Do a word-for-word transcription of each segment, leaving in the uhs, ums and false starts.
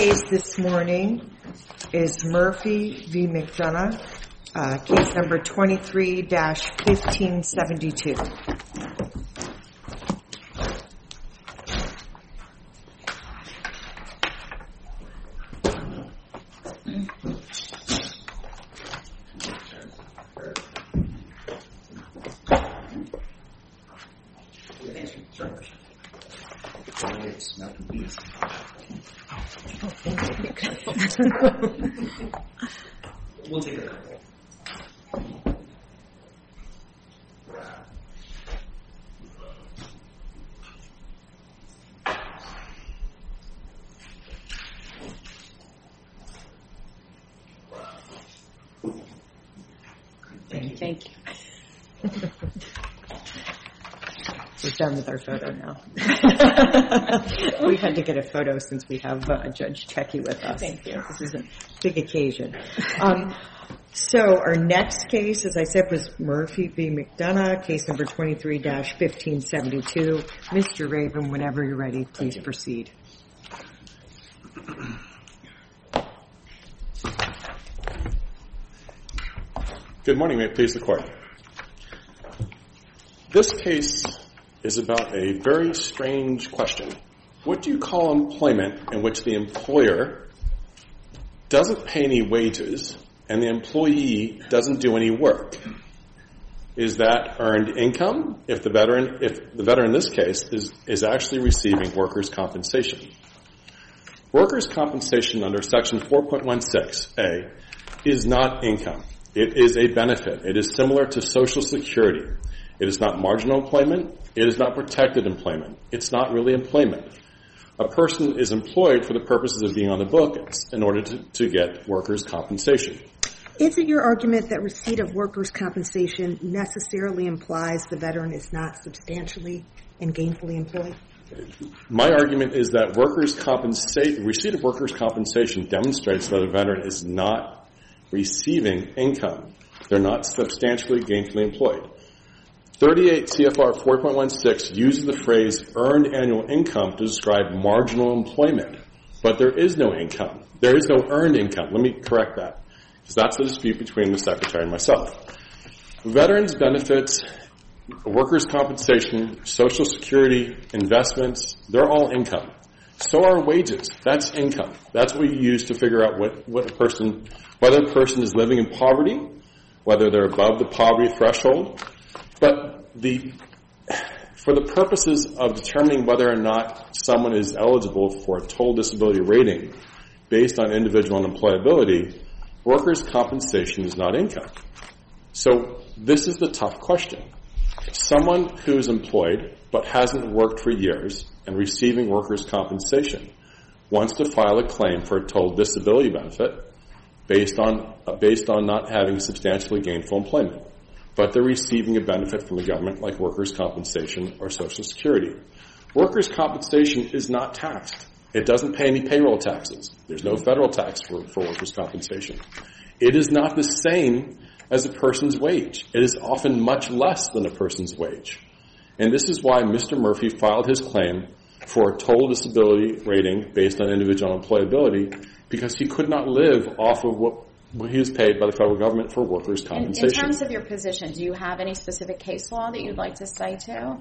Case this morning is Murphy v. McDonough, uh, case number twenty-three dash fifteen seventy-two. We'll take a couple. Thank you. Thank you. We're done with our photo now. We had to get a photo since we have uh, Judge Checky with us. Thank you. This is a big occasion. Um, so our next case, as I said, was Murphy v. McDonough, case number twenty-three dash fifteen seventy-two. Mister Raven, whenever you're ready, please proceed. Good morning. May it please the Court. This case is about a very strange question. What do you call employment in which the employer doesn't pay any wages and the employee doesn't do any work? Is that earned income if the veteran, if the veteran in this case is, is actually receiving workers' compensation? Workers' compensation under Section four point one six A is not income. It is a benefit. It is similar to Social Security. It is not marginal employment. It is not protected employment. It's not really employment. A person is employed for the purposes of being on the books in order to, to get workers' compensation. Is it your argument that receipt of workers' compensation necessarily implies the veteran is not substantially and gainfully employed? My argument is that workers' compensa- receipt of workers' compensation demonstrates that a veteran is not receiving income. They're not substantially gainfully employed. thirty-eight C F R four point one six uses the phrase earned annual income to describe marginal employment, but there is no income. There is no earned income. Let me correct that, because that's the dispute between the Secretary and myself. Veterans benefits, workers' compensation, Social Security, investments, they're all income. So are wages. That's income. That's what we use to figure out what, what a person, whether a person is living in poverty, whether they're above the poverty threshold. But the, for the purposes of determining whether or not someone is eligible for a total disability rating based on individual unemployability, workers' compensation is not income. So this is the tough question. Someone who is employed but hasn't worked for years and receiving workers' compensation wants to file a claim for a total disability benefit based on uh, based on not having substantially gainful employment. But they're receiving a benefit from the government like workers' compensation or Social Security. Workers' compensation is not taxed. It doesn't pay any payroll taxes. There's no federal tax for, for workers' compensation. It is not the same as a person's wage. It is often much less than a person's wage. And this is why Mister Murphy filed his claim for a total disability rating based on individual unemployability, because he could not live off of what he was paid by the federal government for workers' compensation. In, in terms of your position, do you have any specific case law that you'd like to cite to?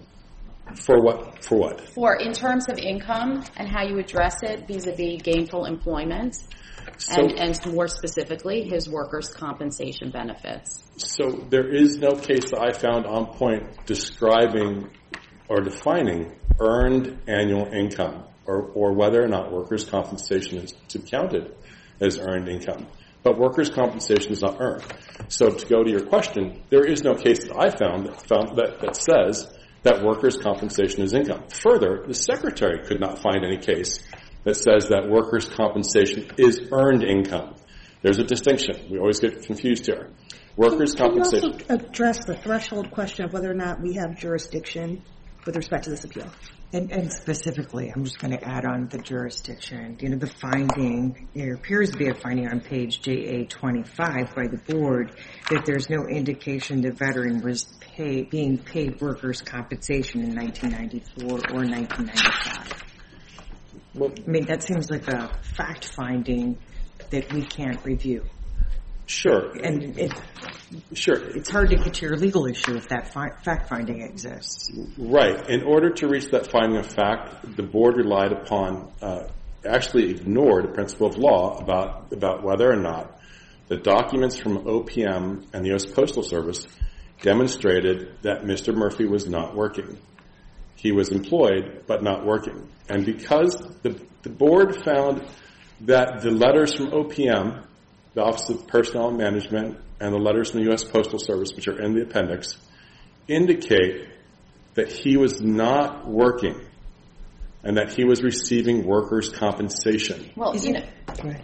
For what? For what? For in terms of income and how you address it vis-a-vis gainful employment, so, and, and more specifically, his workers' compensation benefits. So there is no case that I found on point describing or defining earned annual income, or, or whether or not workers' compensation is to be counted as earned income. But workers' compensation is not earned. So to go to your question, there is no case that I found that, found that, that says that workers' compensation is income. Further, the Secretary could not find any case that says that workers' compensation is earned income. There's a distinction. We always get confused here. Workers' can, compensation. Can you also address the threshold question of whether or not we have jurisdiction with respect to this appeal? And, and specifically, I'm just going to add on the jurisdiction. You know, the finding, there appears to be a finding on page J A twenty-five by the board that there's no indication the veteran was pay, being paid workers' compensation in nineteen ninety-four or nineteen ninety-five. Well, I mean, that seems like a fact-finding that we can't review. sure. And it, Sure. it's hard to get to your legal issue if that fi- fact-finding exists. Right. In order to reach that finding of fact, the board relied upon, uh, actually ignored a principle of law about, about whether or not the documents from O P M and the U S Postal Service demonstrated that Mister Murphy was not working. He was employed, but not working. And because the, the board found that the letters from O P M, the Office of Personnel and Management, and the letters from the U S Postal Service, which are in the appendix, indicate that he was not working and that he was receiving workers' compensation. Well, Is you it- know, Right.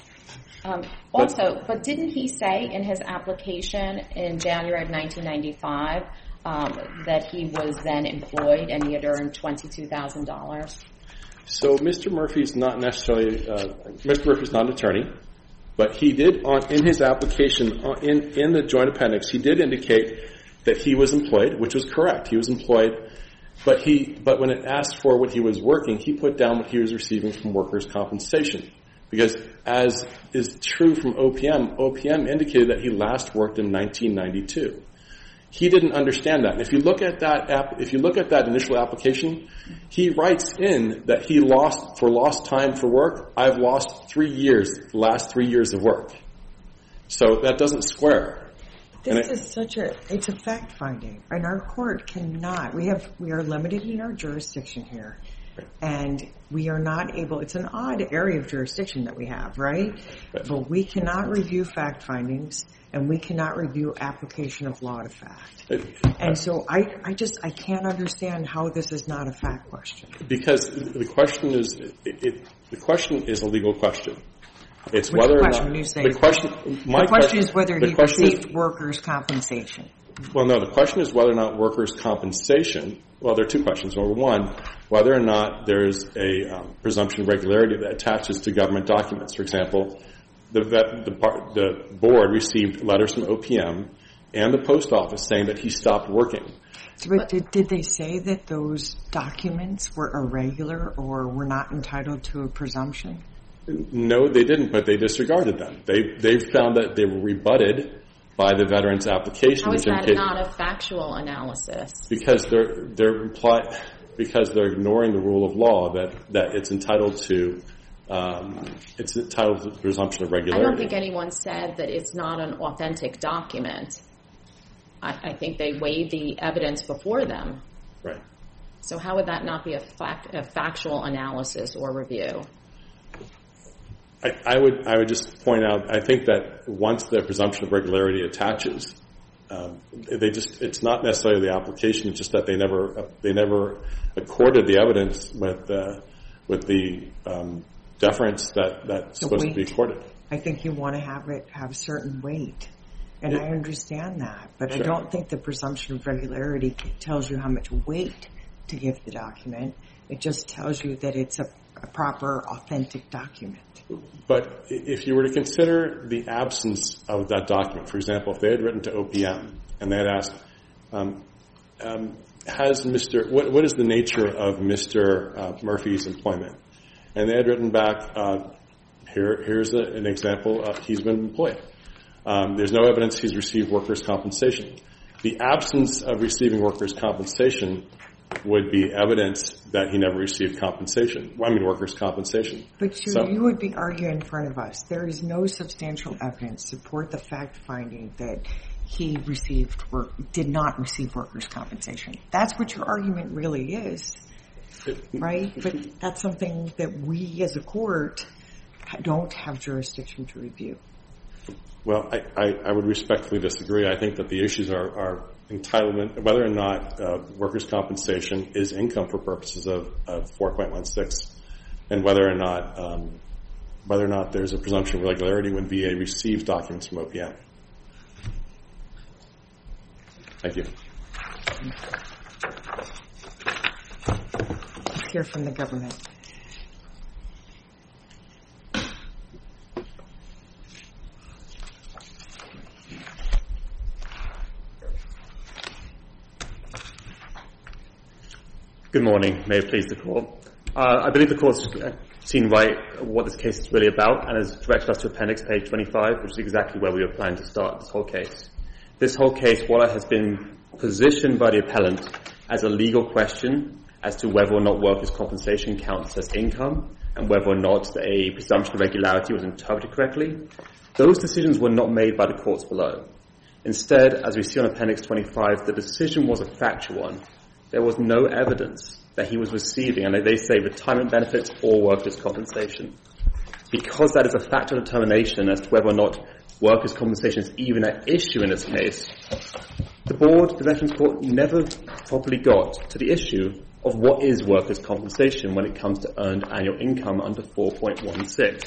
um, also, but didn't he say in his application in January of nineteen ninety-five um, that he was then employed and he had earned twenty-two thousand dollars? So Mister Murphy's not necessarily, uh, Mister Murphy's not an attorney, but he did, on, in his application, uh, in, in the joint appendix, he did indicate that he was employed, which was correct. He was employed, but he, but when it asked for what he was working, he put down what he was receiving from workers' compensation. Because as is true from O P M, O P M indicated that he last worked in nineteen ninety-two. He didn't understand that. And if you look at that app, if you look at that initial application, he writes in that he lost, for lost time for work, I've lost three years, the last three years of work. So that doesn't square. And This it- is such a, it's a fact finding, and our court cannot, we have, we are limited in our jurisdiction here, and we are not able, it's an odd area of jurisdiction that we have, right? Right. But we cannot review fact findings, and we cannot review application of law to fact. it- And so I, I just, I can't understand how this is not a fact question. Because the question is, it, it, the question is a legal question. It's Which whether or question not would you say? the question. My The question is whether the he question is- received workers' compensation. Well, no, the question is whether or not workers' compensation, well, there are two questions. Number one, whether or not there's a um, presumption of regularity that attaches to government documents. For example, the, vet, the, part, the board received letters from O P M and the post office saying that he stopped working. So, but did, did they say that those documents were irregular or were not entitled to a presumption? No, they didn't, but they disregarded them. They they found that they were rebutted by the veteran's application. How is which that indicated- not a factual analysis? Because they're they're imply, because they're ignoring the rule of law that, that it's entitled to um, it's entitled to the presumption of I regularity. don't think anyone said that it's not an authentic document. I, I think they weighed the evidence before them. Right. So how would that not be a, fact, a factual analysis or review? I, I would I would just point out, I think that once the presumption of regularity attaches, um, they just it's not necessarily the application, it's just that they never uh, they never accorded the evidence with uh, with the um, deference that that's The supposed to be weight. accorded. I think you want to have it have a certain weight. And Yeah. I understand that, but I Sure. don't think the presumption of regularity tells you how much weight to give the document. It just tells you that it's a, a proper, authentic document. But if you were to consider the absence of that document, for example, if they had written to O P M and they had asked, um, um, has Mister What, what is the nature of Mister Uh, Murphy's employment? And they had written back, uh, here, here's a, an example of he's been employed. Um, there's no evidence he's received workers' compensation. The absence of receiving workers' compensation would be evidence that he never received compensation. Well, I mean, workers' compensation. But you, So- you would be arguing in front of us. There is no substantial evidence to support the fact finding that he received work, did not receive workers' compensation. That's what your argument really is, right? But that's something that we as a court don't have jurisdiction to review. Well, I, I, I would respectfully disagree. I think that the issues are, are entitlement, whether or not uh, workers' compensation is income for purposes of, of four point one six, and whether or not um, whether or not there's a presumption of regularity when V A receives documents from O P M. Thank you. Let's hear from the government. Good morning. May it please the Court. Uh, I believe the Court's seen right what this case is really about and has directed us to appendix page twenty-five, which is exactly where we were planning to start this whole case. This whole case, while it has been positioned by the appellant as a legal question as to whether or not workers' compensation counts as income and whether or not a presumption of regularity was interpreted correctly, those decisions were not made by the courts below. Instead, as we see on appendix twenty-five, the decision was a factual one. There was no evidence that he was receiving, and they say, retirement benefits or workers' compensation. Because that is a factual determination as to whether or not workers' compensation is even at issue in this case, the board, the Veterans Court, never properly got to the issue of what is workers' compensation when it comes to earned annual income under four point one six.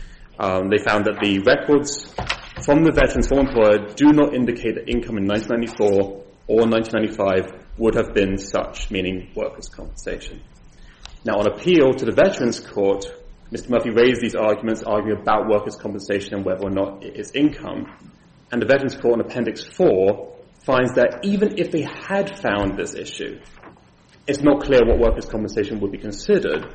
Um, they found that the records from the veteran's former employer do not indicate that income in nineteen ninety-four or nineteen ninety-five would have been such, meaning workers' compensation. Now, on appeal to the Veterans Court, Mister Murphy raised these arguments, arguing about workers' compensation and whether or not it is income. And the Veterans Court, in Appendix four, finds that even if they had found this issue, it's not clear what workers' compensation would be considered.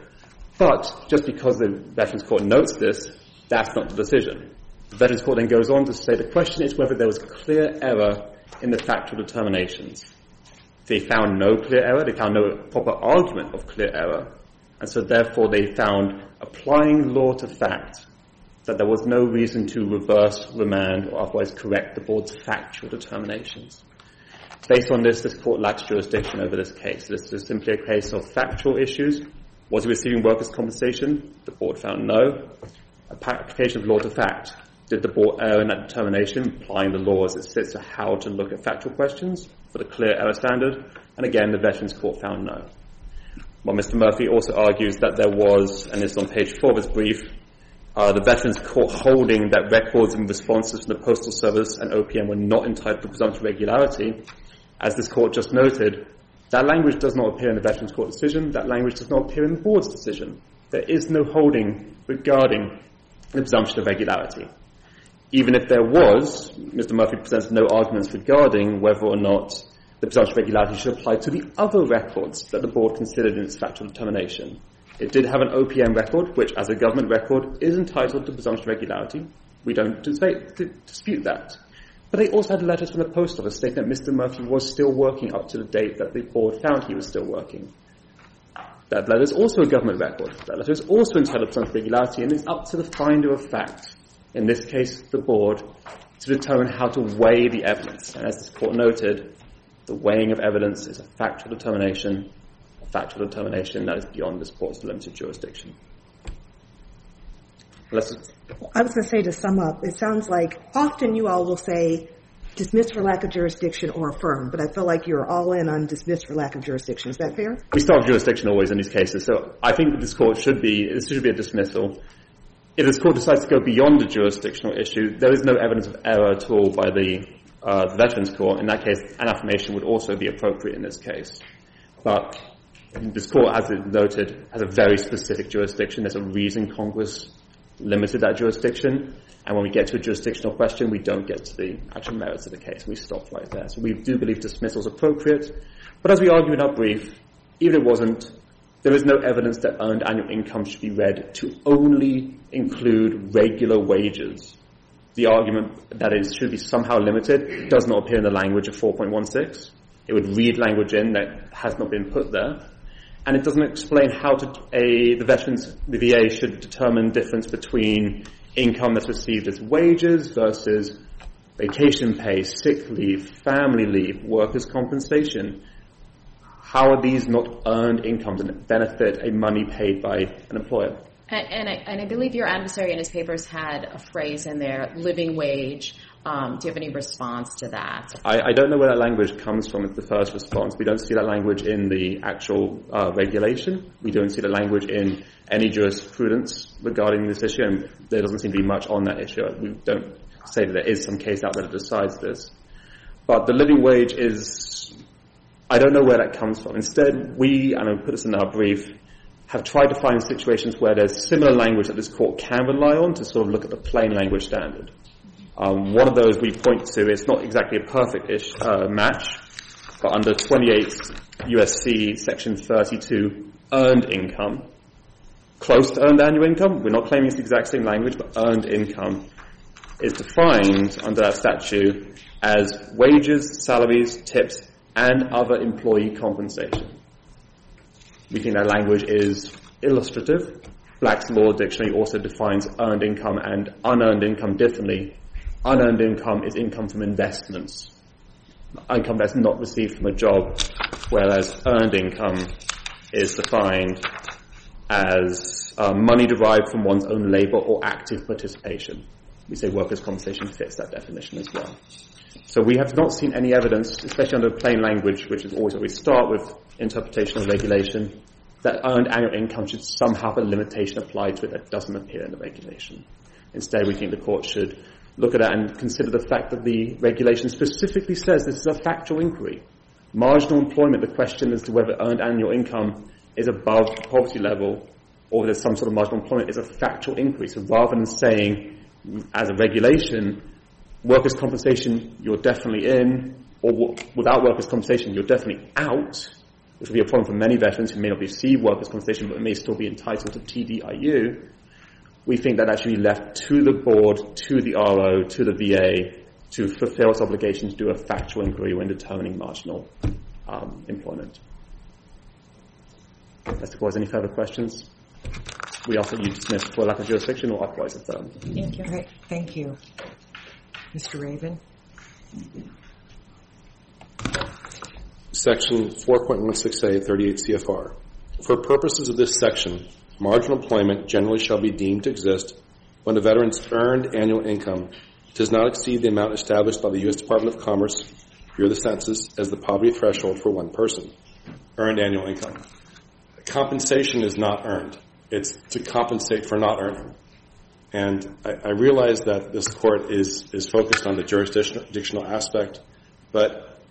But just because the Veterans Court notes this, that's not the decision. The Veterans Court then goes on to say the question is whether there was clear error in the factual determinations. They found no clear error. They found no proper argument of clear error. And so therefore they found, applying law to fact, that there was no reason to reverse, remand, or otherwise correct the board's factual determinations. Based on this, this court lacks jurisdiction over this case. This is simply a case of factual issues. Was he receiving workers' compensation? The board found no. Application of law to fact. Did the board err in that determination, applying the law as it sits to how to look at factual questions for the clear error standard? And again, the Veterans Court found no. Well, Mister Murphy also argues that there was, and this is on page four of his brief, uh, the Veterans Court holding that records and responses from the Postal Service and O P M were not entitled to presumptive regularity. As this court just noted, that language does not appear in the Veterans Court decision. That language does not appear in the board's decision. There is no holding regarding the presumption of regularity. Even if there was, Mister Murphy presents no arguments regarding whether or not the presumption of regularity should apply to the other records that the board considered in its factual determination. It did have an O P M record, which as a government record is entitled to presumption of regularity. We don't dispute that. But they also had letters from the post office stating that Mister Murphy was still working up to the date that the board found he was still working. That letter is also a government record. That letter is also entitled to presumption of regularity, and it's up to the finder of fact, in this case the board, to determine how to weigh the evidence. And as this court noted, the weighing of evidence is a factual determination, a factual determination that is beyond this court's limited jurisdiction. Let's I was going to say, to sum up, it sounds like often you all will say dismiss for lack of jurisdiction or affirm, but I feel like you're all in on dismiss for lack of jurisdiction. Is that fair? We start with jurisdiction always in these cases, so I think that this court should be, this should be a dismissal. If this court decides to go beyond the jurisdictional issue, there is no evidence of error at all by the, uh, the Veterans Court. In that case, an affirmation would also be appropriate in this case. But this court, as it noted, has a very specific jurisdiction. There's a reason Congress limited that jurisdiction, and when we get to a jurisdictional question, we don't get to the actual merits of the case. We stop right there. So we do believe dismissal is appropriate. But as we argue in our brief, even if it wasn't, there is no evidence that earned annual income should be read to only include regular wages. The argument that it should be somehow limited does not appear in the language of four point one six. It would read language in that has not been put there. And it doesn't explain how to, a, the veterans, the V A should determine difference between income that's received as wages versus vacation pay, sick leave, family leave, workers' compensation. How are these not earned incomes that benefit a money paid by an employer? And, and, I, and I believe your adversary in his papers had a phrase in there, living wage. Um, do you have any response to that? I, I don't know where that language comes from. It's the first response. We don't see that language in the actual uh, regulation. We don't see the language in any jurisprudence regarding this issue, and there doesn't seem to be much on that issue. We don't say that there is some case out there that decides this. But the living wage is, I don't know where that comes from. Instead, we, and I'll put this in our brief, have tried to find situations where there's similar language that this court can rely on to sort of look at the plain language standard. Um, one of those we point to, it's not exactly a perfect-ish uh, match, but under twenty-eight U S C section thirty-two, earned income, close to earned annual income. We're not claiming it's the exact same language, but earned income is defined under that statute as wages, salaries, tips, and other employee compensation. We think that language is illustrative. Black's Law Dictionary also defines earned income and unearned income differently. Unearned income is income from investments, income that's not received from a job, whereas earned income is defined as uh, money derived from one's own labor or active participation. We say workers' compensation fits that definition as well. So we have not seen any evidence, especially under plain language, which is always where we start with interpretation of regulation, that earned annual income should somehow have a limitation applied to it that doesn't appear in the regulation. Instead, we think the court should look at that and consider the fact that the regulation specifically says this is a factual inquiry. Marginal employment, the question as to whether earned annual income is above poverty level or there's some sort of marginal employment is a factual inquiry. So rather than saying, as a regulation, workers' compensation, you're definitely in, or w- without workers' compensation, you're definitely out, which will be a problem for many veterans who may not receive workers' compensation but may still be entitled to T D I U. We think that that should be left to the board, to the R O, to the V A to fulfill its obligation to do a factual inquiry when determining marginal um, employment. Unless there was any further questions, we ask that you dismiss for lack of jurisdiction or otherwise affirm. Thank you. Right. Thank you. Mister Raven. Section four point one six A, thirty-eight C F R. For purposes of this section, marginal employment generally shall be deemed to exist when a veteran's earned annual income does not exceed the amount established by the U S Department of Commerce, Bureau of the Census, as the poverty threshold for one person. Earned annual income. Compensation is not earned. It's to compensate for not earning. And I, I realize that this court is, is focused on the jurisdictional aspect, but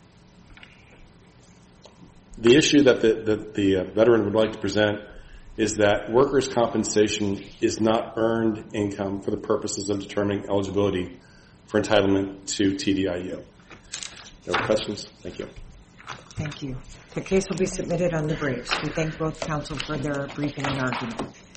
the issue that the, that the uh, veteran would like to present is that workers' compensation is not earned income for the purposes of determining eligibility for entitlement to T D I U. No questions? Thank you. Thank you. The case will be submitted on the briefs. We thank both counsel for their briefing and argument.